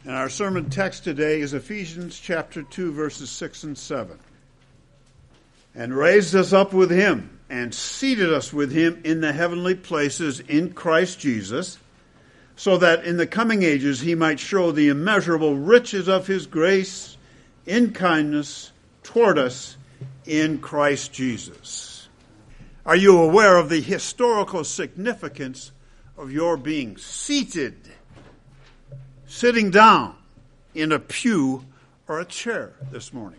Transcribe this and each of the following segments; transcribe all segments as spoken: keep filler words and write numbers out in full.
And our sermon text today is Ephesians chapter two, verses six and seven. And raised us up with him, and seated us with him in the heavenly places in Christ Jesus, so that in the coming ages he might show the immeasurable riches of his grace in kindness toward us in Christ Jesus. Are you aware of the historical significance of your being seated, sitting down in a pew or a chair this morning?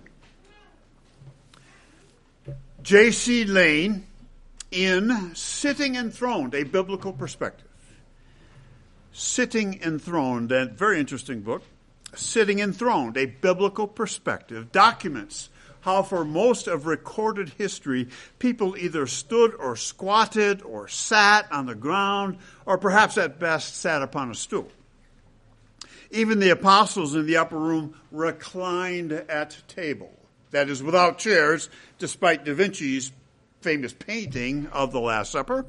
J C Lane, in Sitting Enthroned, a Biblical Perspective. Sitting Enthroned, a very interesting book. Sitting Enthroned, a Biblical Perspective, documents how for most of recorded history, people either stood or squatted or sat on the ground, or perhaps at best sat upon a stool. Even the apostles in the upper room reclined at table. That is, without chairs, despite Da Vinci's famous painting of the Last Supper.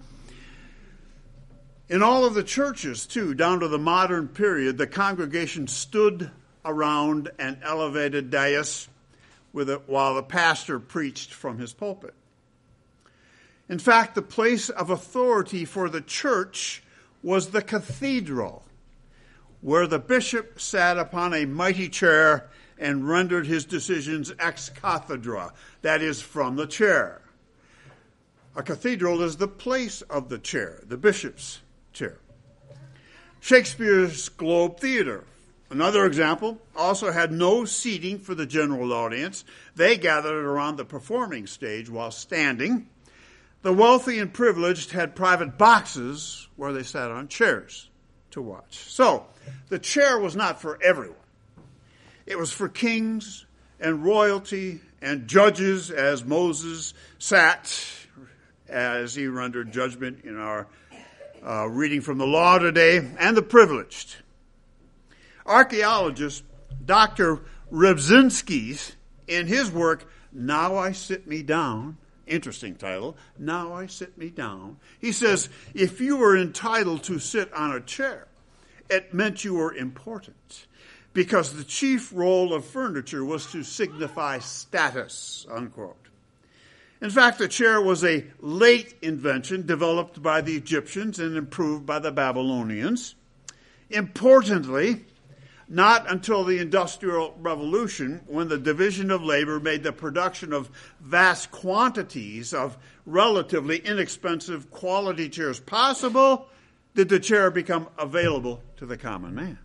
In all of the churches, too, down to the modern period, the congregation stood around an elevated dais with it while the pastor preached from his pulpit. In fact, the place of authority for the church was the cathedral, where the bishop sat upon a mighty chair and rendered his decisions ex cathedra, that is, from the chair. A cathedral is the place of the chair, the bishop's chair. Shakespeare's Globe Theatre, another example, also had no seating for the general audience. They gathered around the performing stage while standing. The wealthy and privileged had private boxes where they sat on chairs to watch. So, the chair was not for everyone. It was for kings and royalty and judges, as Moses sat as he rendered judgment in our uh, reading from the law today, and the privileged. Archaeologist Doctor Rybczynski, in his work, Now I Sit Me Down, interesting title, Now I Sit Me Down, he says, if you were entitled to sit on a chair, it meant you were important, because the chief role of furniture was to signify status, unquote. In fact, the chair was a late invention developed by the Egyptians and improved by the Babylonians. Importantly, not until the Industrial Revolution, when the division of labor made the production of vast quantities of relatively inexpensive quality chairs possible, did the chair become available to the common man.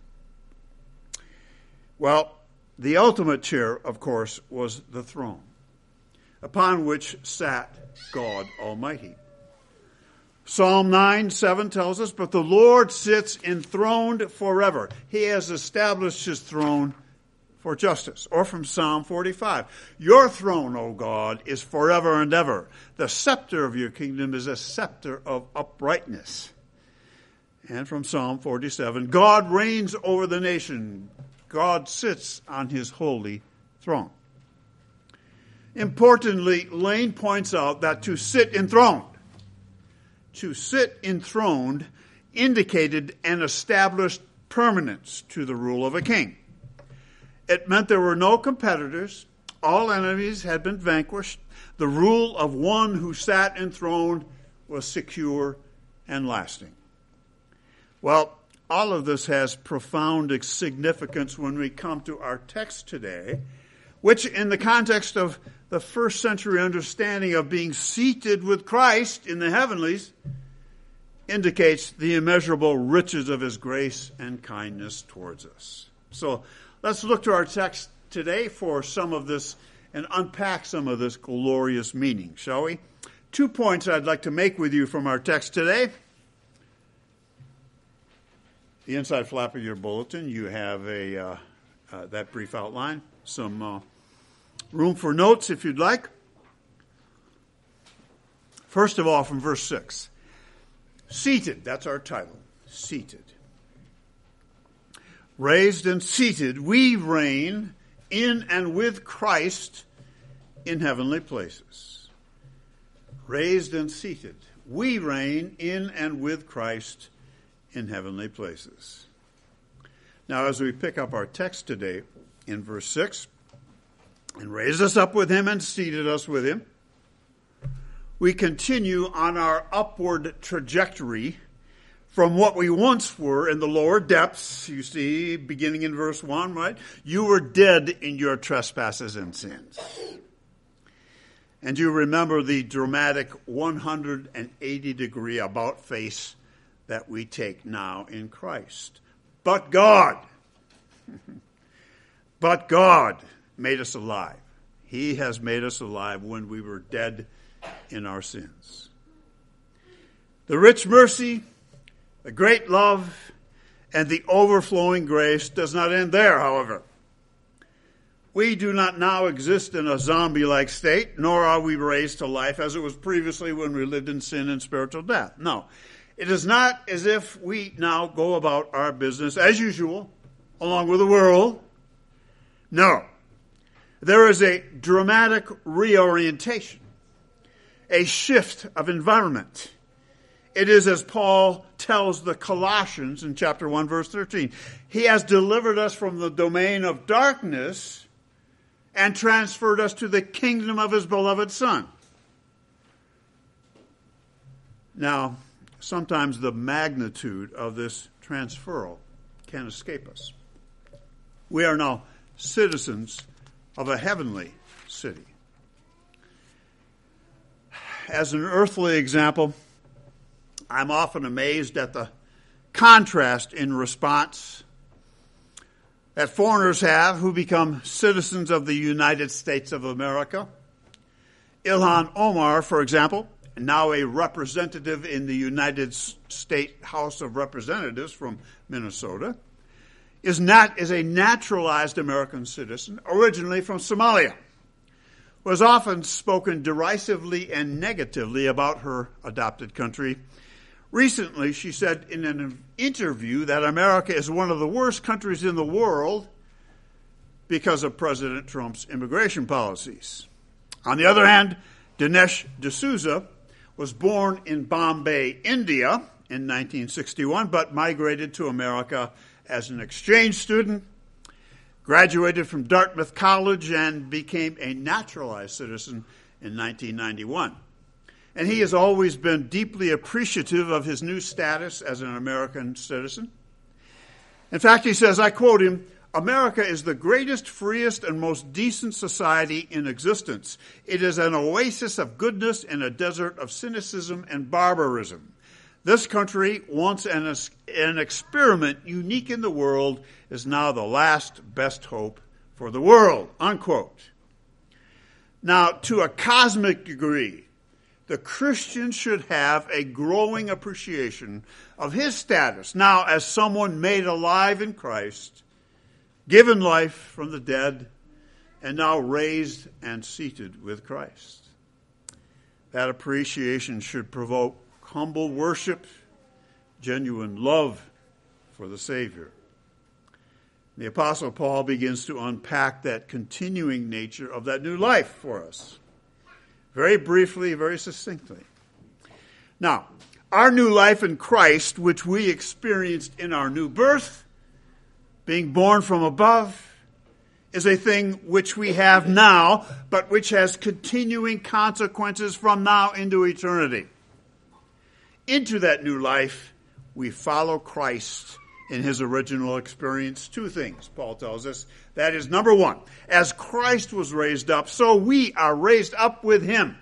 Well, the ultimate chair, of course, was the throne, upon which sat God Almighty. Psalm nine seven tells us, but the Lord sits enthroned forever. He has established his throne for justice. Or from Psalm forty-five, your throne, O God, is forever and ever. The scepter of your kingdom is a scepter of uprightness. And from Psalm forty-seven, God reigns over the nation. God sits on his holy throne. Importantly, Lane points out that to sit enthroned, to sit enthroned indicated an established permanence to the rule of a king. It meant there were no competitors, all enemies had been vanquished, the rule of one who sat enthroned was secure and lasting. Well, all of this has profound significance when we come to our text today, which in the context of the first century understanding of being seated with Christ in the heavenlies indicates the immeasurable riches of his grace and kindness towards us. So let's look to our text today for some of this and unpack some of this glorious meaning, shall we? Two points I'd like to make with you from our text today. The inside flap of your bulletin, you have a uh, uh, that brief outline, some uh, room for notes if you'd like. First of all, from verse six. Seated, that's our title, seated. Raised and seated, we reign in and with Christ in heavenly places. Raised and seated, we reign in and with Christ in heavenly places. Now, as we pick up our text today in verse six, and raised us up with him and seated us with him, we continue on our upward trajectory from what we once were in the lower depths. You see, beginning in verse one, right? You were dead in your trespasses and sins. And you remember the dramatic one hundred eighty degree about face that we take now in Christ. But God, but God made us alive. He has made us alive when we were dead in our sins. The rich mercy, the great love, and the overflowing grace does not end there, however. We do not now exist in a zombie-like state, nor are we raised to life as it was previously when we lived in sin and spiritual death. No, it is not as if we now go about our business as usual, along with the world. No, there is a dramatic reorientation, a shift of environment. It is as Paul tells the Colossians in chapter one, verse thirteen. He has delivered us from the domain of darkness and transferred us to the kingdom of his beloved Son. Now, sometimes the magnitude of this transferal can escape us. We are now citizens of a heavenly city. As an earthly example, I'm often amazed at the contrast in response that foreigners have who become citizens of the United States of America. Ilhan Omar, for example, now a representative in the United States House of Representatives from Minnesota, is not is a naturalized American citizen, originally from Somalia, was often spoken derisively and negatively about her adopted country. Recently, she said in an interview that America is one of the worst countries in the world because of President Trump's immigration policies. On the other hand, Dinesh D'Souza was born in Bombay, India in nineteen sixty-one, but migrated to America as an exchange student, graduated from Dartmouth College, and became a naturalized citizen in nineteen ninety-one. And he has always been deeply appreciative of his new status as an American citizen. In fact, he says, I quote him, America is the greatest, freest, and most decent society in existence. It is an oasis of goodness in a desert of cynicism and barbarism. This country, once an, an experiment unique in the world, is now the last best hope for the world, unquote. Now, to a cosmic degree, the Christian should have a growing appreciation of his status now as someone made alive in Christ, given life from the dead, and now raised and seated with Christ. That appreciation should provoke humble worship, genuine love for the Savior. The Apostle Paul begins to unpack that continuing nature of that new life for us. Very briefly, very succinctly. Now, our new life in Christ, which we experienced in our new birth, being born from above, is a thing which we have now, but which has continuing consequences from now into eternity. Into that new life, we follow Christ in his original experience. Two things, Paul tells us. That is, number one, as Christ was raised up, so we are raised up with him.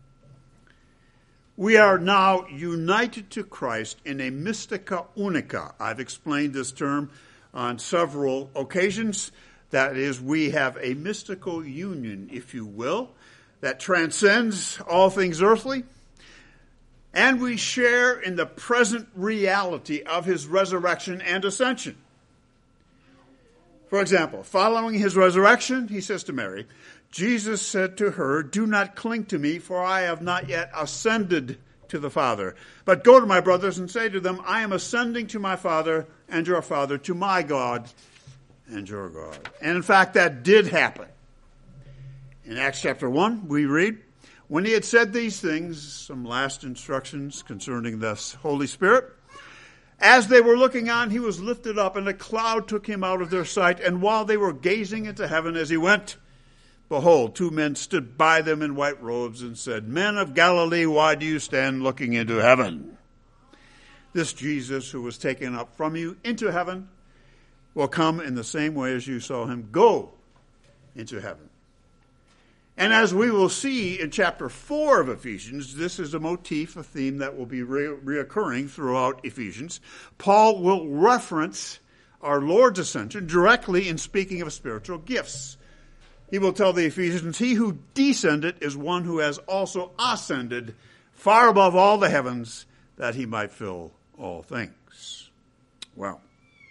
We are now united to Christ in a mystica unica. I've explained this term on several occasions. That is, we have a mystical union, if you will, that transcends all things earthly. And we share in the present reality of his resurrection and ascension. For example, following his resurrection, he says to Mary, Jesus said to her, do not cling to me, for I have not yet ascended to the Father. But go to my brothers and say to them, I am ascending to my Father and your Father, to my God and your God. And in fact, that did happen. In Acts chapter one, we read, when he had said these things, some last instructions concerning the Holy Spirit, As they were looking on, he was lifted up, and a cloud took him out of their sight. And while they were gazing into heaven as he went, behold, two men stood by them in white robes and said, Men of Galilee, why do you stand looking into heaven? This Jesus who was taken up from you into heaven will come in the same way as you saw him go into heaven. And as we will see in chapter four of Ephesians, this is a motif, a theme that will be re- reoccurring throughout Ephesians. Paul will reference our Lord's ascension directly in speaking of spiritual gifts. He will tell the Ephesians, He who descended is one who has also ascended far above all the heavens, that he might fill all things. Well,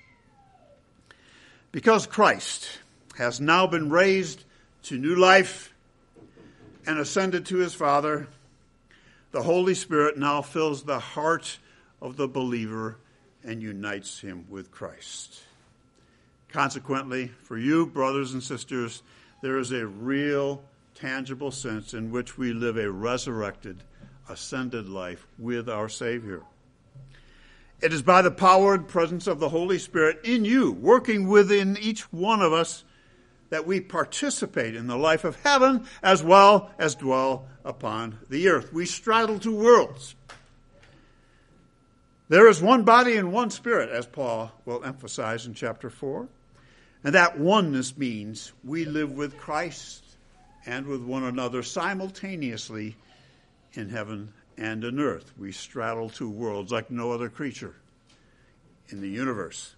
because Christ has now been raised to new life and ascended to his Father, the Holy Spirit now fills the heart of the believer and unites him with Christ. Consequently, for you, brothers and sisters, there is a real, tangible sense in which we live a resurrected, ascended life with our Savior. It is by the power and presence of the Holy Spirit in you, working within each one of us, that we participate in the life of heaven as well as dwell upon the earth. We straddle two worlds. There is one body and one spirit, as Paul will emphasize in chapter four. And that oneness means we live with Christ and with one another simultaneously in heaven and in earth. We straddle two worlds like no other creature in the universe.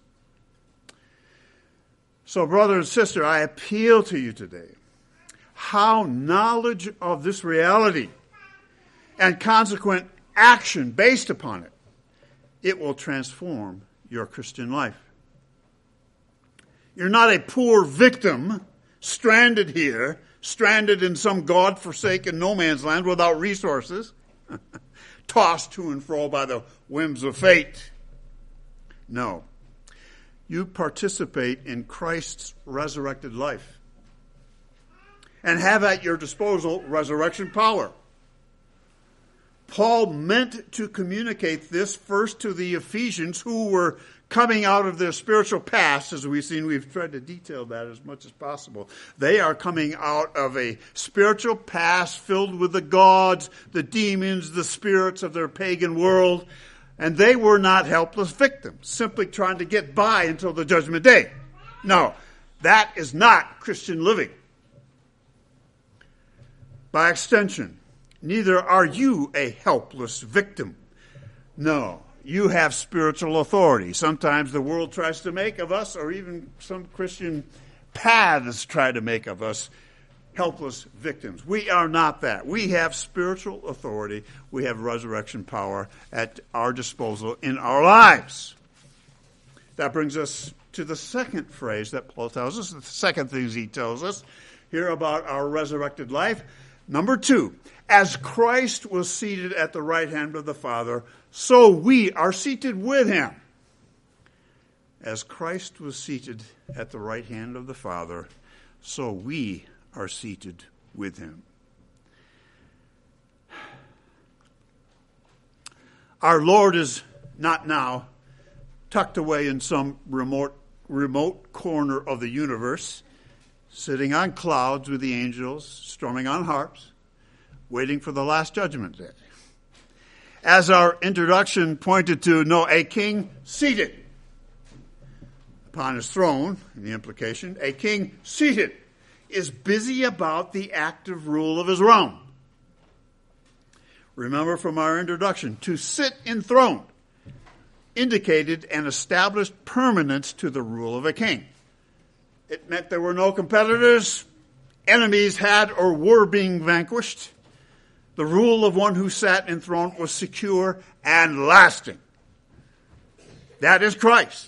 So, brother and sister, I appeal to you today how knowledge of this reality and consequent action based upon it, it will transform your Christian life. You're not a poor victim stranded here, stranded in some God-forsaken no man's land without resources, tossed to and fro by the whims of fate. No. You participate in Christ's resurrected life and have at your disposal resurrection power. Paul meant to communicate this first to the Ephesians who were coming out of their spiritual past. As we've seen, we've tried to detail that as much as possible. They are coming out of a spiritual past filled with the gods, the demons, the spirits of their pagan world. And they were not helpless victims, simply trying to get by until the judgment day. No, that is not Christian living. By extension, neither are you a helpless victim. No, you have spiritual authority. Sometimes the world tries to make of us, or even some Christian paths try to make of us, helpless victims. We are not that. We have spiritual authority. We have resurrection power at our disposal in our lives. That brings us to the second phrase that Paul tells us, the second thing he tells us here about our resurrected life. Number two, as Christ was seated at the right hand of the Father, so we are seated with him. As Christ was seated at the right hand of the Father, so we are seated with him. Our Lord is not now tucked away in some remote remote corner of the universe, sitting on clouds with the angels, strumming on harps, waiting for the last judgment day. As our introduction pointed to, no, a king seated upon his throne, in the implication, a king seated is busy about the active rule of his realm. Remember from our introduction, to sit enthroned indicated an established permanence to the rule of a king. It meant there were no competitors, enemies had or were being vanquished. The rule of one who sat enthroned was secure and lasting. That is Christ.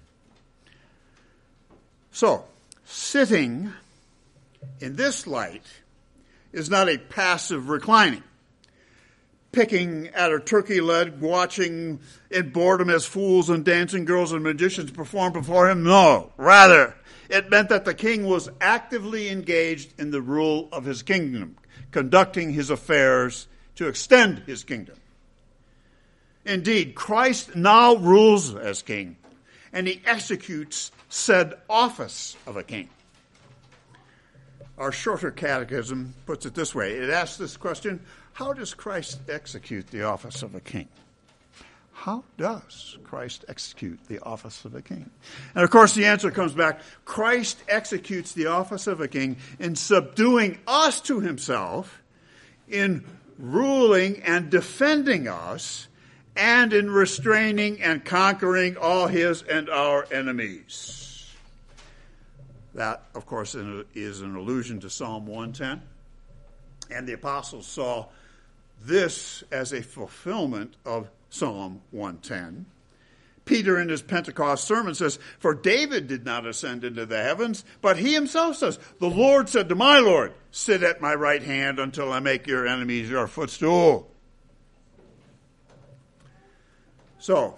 So, sitting in this light is not a passive reclining, picking at a turkey leg, watching in boredom as fools and dancing girls and magicians perform before him. No, rather, it meant that the king was actively engaged in the rule of his kingdom, conducting his affairs to extend his kingdom. Indeed, Christ now rules as king, and he executes said office of a king. Our shorter catechism puts it this way. It asks this question: how does Christ execute the office of a king? How does Christ execute the office of a king? And of course the answer comes back: Christ executes the office of a king in subduing us to himself, in ruling and defending us, and in restraining and conquering all his and our enemies. That, of course, is an allusion to Psalm one ten. And the apostles saw this as a fulfillment of Psalm one ten. Peter in his Pentecost sermon says, "For David did not ascend into the heavens, but he himself says, 'The Lord said to my Lord, sit at my right hand until I make your enemies your footstool.'" So,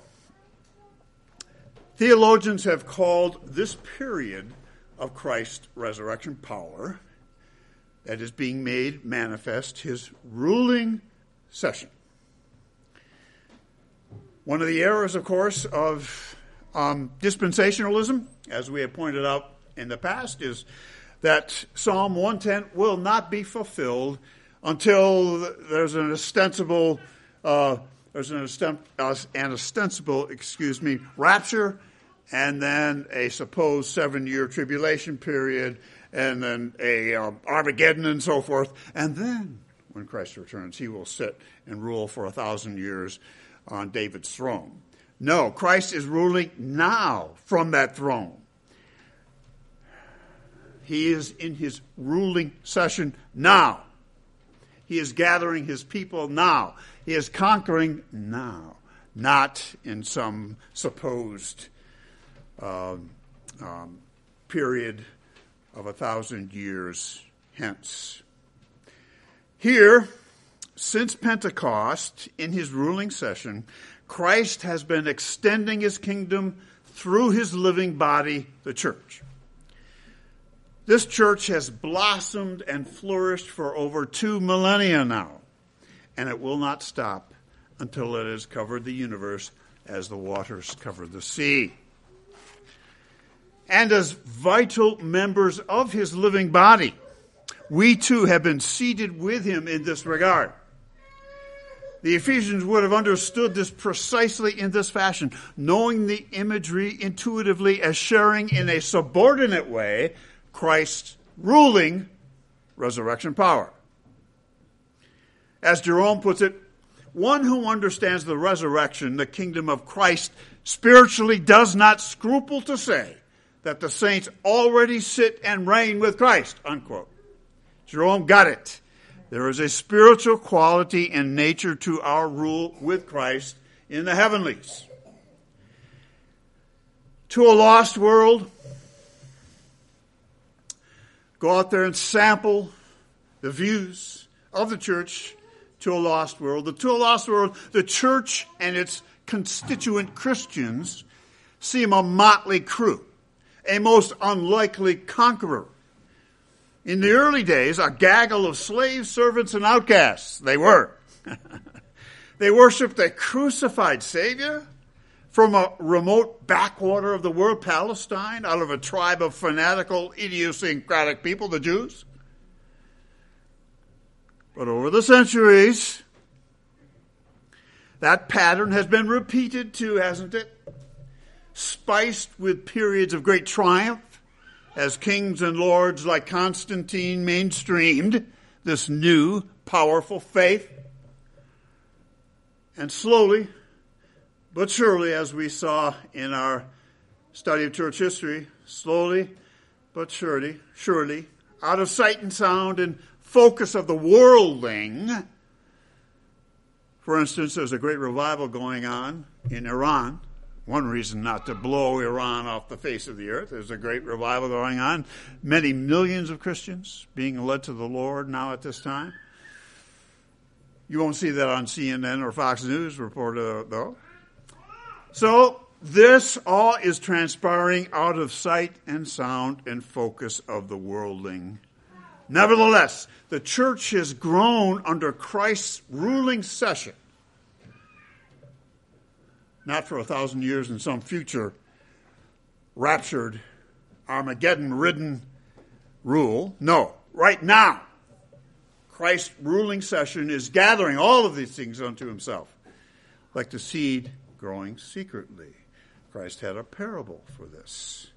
theologians have called this period of Christ's resurrection power that is being made manifest his ruling session. One of the errors, of course, of um, dispensationalism, as we have pointed out in the past, is that Psalm one ten will not be fulfilled until there's an ostensible, uh, there's an, osten- uh, an ostensible, excuse me, rapture, and then a supposed seven-year tribulation period, and then a um, Armageddon and so forth, and then when Christ returns, he will sit and rule for a thousand years on David's throne. No, Christ is ruling now from that throne. He is in his ruling session now. He is gathering his people now. He is conquering now, not in some supposed uh, um, period of a thousand years hence. Here, since Pentecost, in his ruling session, Christ has been extending his kingdom through his living body, the church. This church has blossomed and flourished for over two millennia now, and it will not stop until it has covered the universe as the waters cover the sea. And as vital members of his living body, we too have been seated with him in this regard. The Ephesians would have understood this precisely in this fashion, knowing the imagery intuitively as sharing in a subordinate way Christ's ruling resurrection power. As Jerome puts it, one who understands the resurrection, the kingdom of Christ, spiritually does not scruple to say that the saints already sit and reign with Christ, unquote. Jerome got it. There is a spiritual quality and nature to our rule with Christ in the heavenlies. To a lost world, go out there and sample the views of the church to a lost world. The to a lost world, the church and its constituent Christians seem a motley crew, a most unlikely conqueror. In the early days, a gaggle of slaves, servants, and outcasts. They were. They worshipped a crucified Savior from a remote backwater of the world, Palestine, out of a tribe of fanatical, idiosyncratic people, the Jews. But over the centuries, that pattern has been repeated too, hasn't it? Spiced with periods of great triumph, as kings and lords like Constantine mainstreamed this new, powerful faith. And slowly, but surely, as we saw in our study of church history, slowly, but surely, surely, out of sight and sound and focus of the worldling. For instance, there's a great revival going on in Iran. One reason not to blow Iran off the face of the earth. There's a great revival going on. Many millions of Christians being led to the Lord now at this time. You won't see that on C N N or Fox News report, uh, though. So this all is transpiring out of sight and sound and focus of the worldling. Nevertheless, the church has grown under Christ's ruling session not for a thousand years in some future raptured, Armageddon-ridden rule. No, right now, Christ's ruling session is gathering all of these things unto himself, like the seed growing secretly. Christ had a parable for this.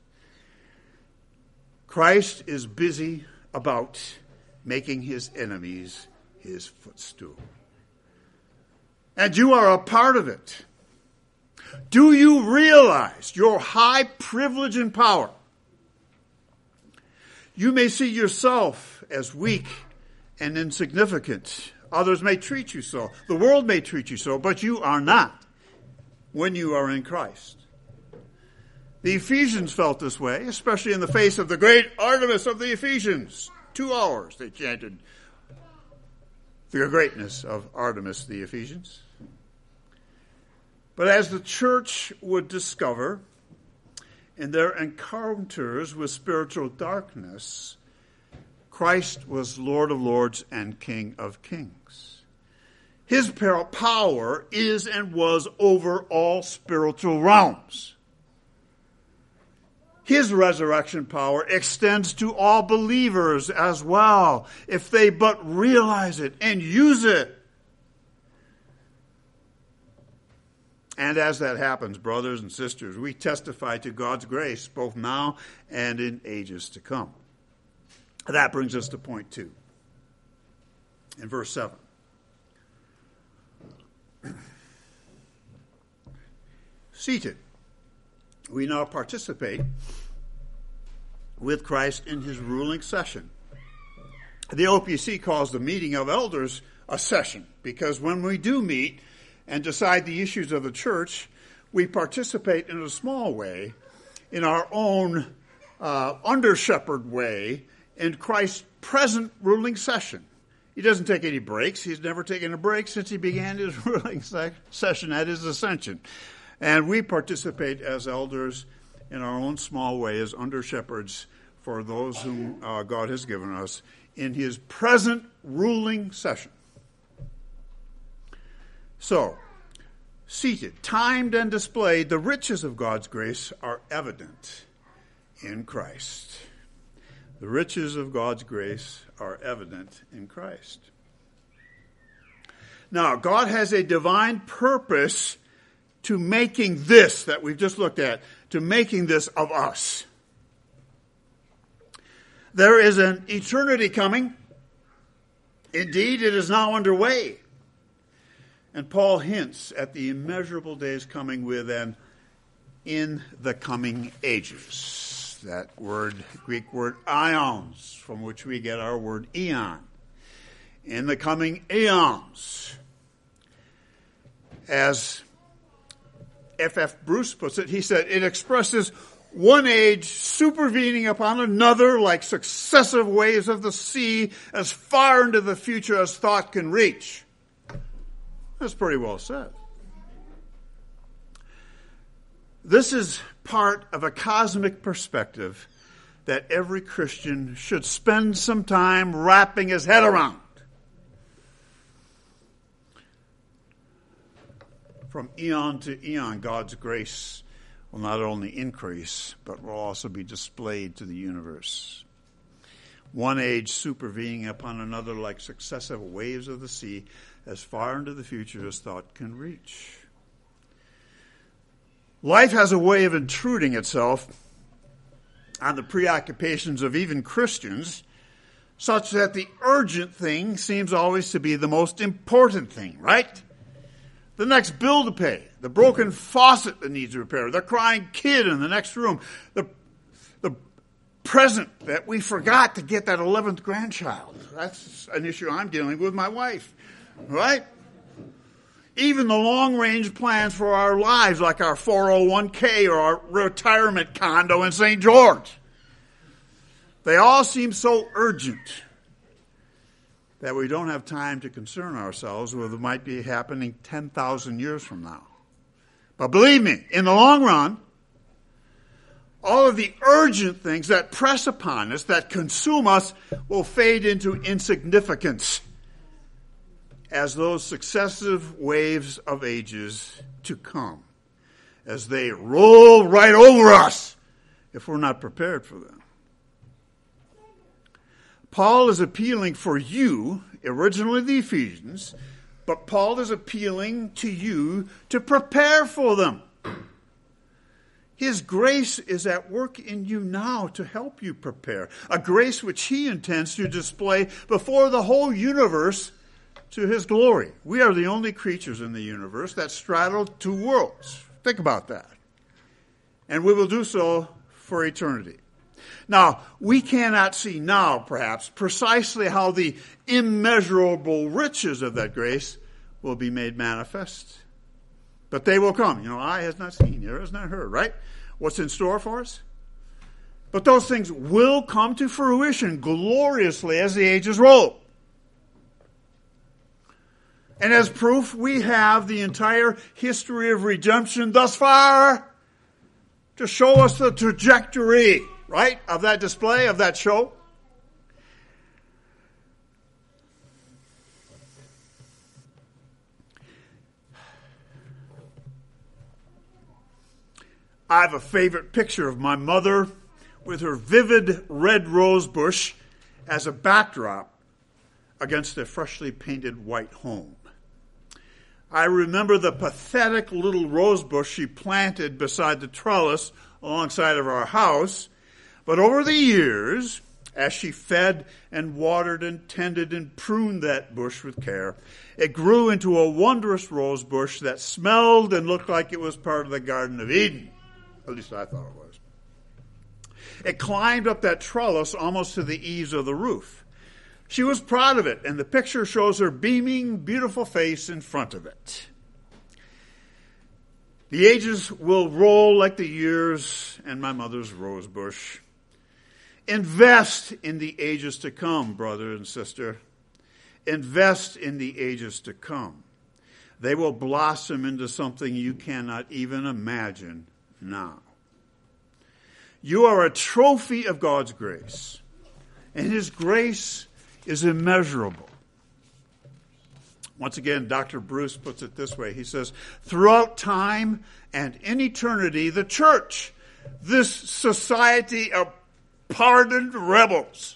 Christ is busy about making his enemies his footstool. And you are a part of it. Do you realize your high privilege and power? You may see yourself as weak and insignificant. Others may treat you so. The world may treat you so, but you are not when you are in Christ. The Ephesians felt this way, especially in the face of the great Artemis of the Ephesians. Two hours they chanted the greatness of Artemis the Ephesians. But as the church would discover in their encounters with spiritual darkness, Christ was Lord of Lords and King of Kings. His power is and was over all spiritual realms. His resurrection power extends to all believers as well, if they but realize it and use it. And as that happens, brothers and sisters, we testify to God's grace both now and in ages to come. That brings us to point two. In verse seven. Seated, we now participate with Christ in his ruling session. The O P C calls the meeting of elders a session, because when we do meet and decide the issues of the church, we participate in a small way, in our own uh, under-shepherd way, in Christ's present ruling session. He doesn't take any breaks. He's never taken a break since he began his ruling se- session at his ascension. And we participate as elders in our own small way as under-shepherds for those whom uh, God has given us in his present ruling session. So, seated, timed, and displayed, the riches of God's grace are evident in Christ. The riches of God's grace are evident in Christ. Now, God has a divine purpose to making this that we've just looked at, to making this of us. There is an eternity coming. Indeed, it is now underway. And Paul hints at the immeasurable days coming with an in the coming ages. That word, Greek word ions, from which we get our word eon. In the coming eons. As F F Bruce puts it, he said, it expresses one age supervening upon another like successive waves of the sea as far into the future as thought can reach. That's pretty well said. This is part of a cosmic perspective that every Christian should spend some time wrapping his head around. From eon to eon, God's grace will not only increase, but will also be displayed to the universe. One age supervening upon another like successive waves of the sea, as far into the future as thought can reach. Life has a way of intruding itself on the preoccupations of even Christians, such that the urgent thing seems always to be the most important thing, right? The next bill to pay, the broken faucet that needs repair, the crying kid in the next room, the, the present that we forgot to get that eleventh grandchild. That's an issue I'm dealing with my wife, right? Even the long-range plans for our lives, like our four oh one k or our retirement condo in Saint George. They all seem so urgent that we don't have time to concern ourselves with what might be happening ten thousand years from now. But believe me, in the long run, all of the urgent things that press upon us, that consume us, will fade into insignificance as those successive waves of ages to come as they roll right over us if we're not prepared for them. Paul is appealing for you, originally the Ephesians, but Paul is appealing to you to prepare for them. His grace is at work in you now to help you prepare, a grace which he intends to display before the whole universe to his glory. We are the only creatures in the universe that straddle two worlds. Think about that. And we will do so for eternity. Now, we cannot see now, perhaps, precisely how the immeasurable riches of that grace will be made manifest. But they will come. You know, eye has not seen, ear has not heard, right? What's in store for us? But those things will come to fruition gloriously as the ages roll. And as proof, we have the entire history of redemption thus far to show us the trajectory, right, of that display, of that show. I have a favorite picture of my mother with her vivid red rose bush as a backdrop against a freshly painted white home. I remember the pathetic little rose bush she planted beside the trellis alongside of our house. But over the years, as she fed and watered and tended and pruned that bush with care, it grew into a wondrous rose bush that smelled and looked like it was part of the Garden of Eden. At least I thought it was. It climbed up that trellis almost to the eaves of the roof. She was proud of it, and the picture shows her beaming, beautiful face in front of it. The ages will roll like the years and my mother's rose bush. Invest in the ages to come, brother and sister. Invest in the ages to come. They will blossom into something you cannot even imagine now. You are a trophy of God's grace, and his grace is immeasurable. Once again, Doctor Bruce puts it this way. He says, throughout time and in eternity, the church, this society of pardoned rebels,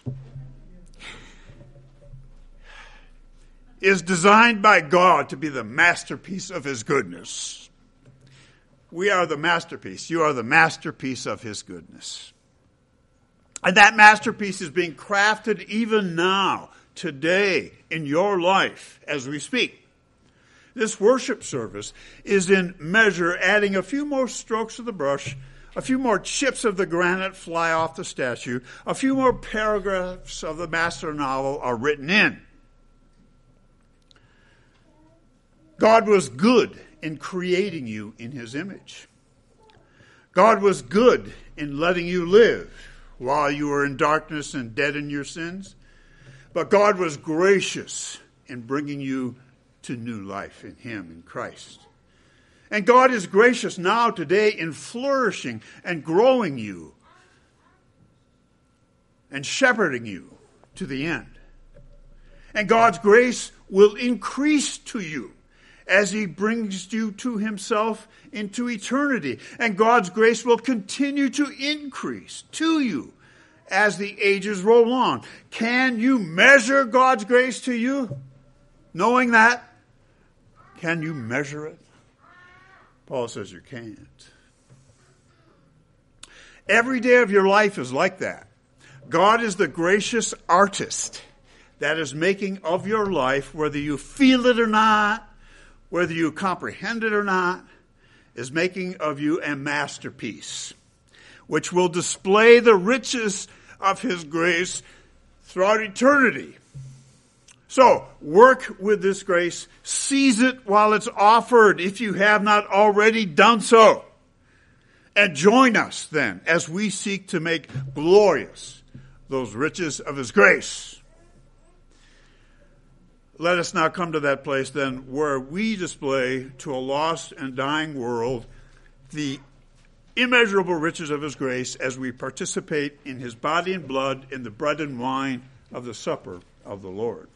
is designed by God to be the masterpiece of his goodness. We are the masterpiece. You are the masterpiece of his goodness. And that masterpiece is being crafted even now, today, in your life as we speak. This worship service is in measure adding a few more strokes of the brush, a few more chips of the granite fly off the statue, a few more paragraphs of the master novel are written in. God was good in creating you in his image. God was good in letting you live while you were in darkness and dead in your sins. But God was gracious in bringing you to new life in him, in Christ. And God is gracious now, today, in flourishing and growing you and shepherding you to the end. And God's grace will increase to you as he brings you to himself into eternity. And God's grace will continue to increase to you as the ages roll on. Can you measure God's grace to you? Knowing that, can you measure it? Paul says you can't. Every day of your life is like that. God is the gracious artist that is making of your life, whether you feel it or not, whether you comprehend it or not, is making of you a masterpiece, which will display the riches of his grace throughout eternity. So, work with this grace. Seize it while it's offered, if you have not already done so. And join us then as we seek to make glorious those riches of his grace. Let us now come to that place then where we display to a lost and dying world the immeasurable riches of his grace as we participate in his body and blood in the bread and wine of the supper of the Lord.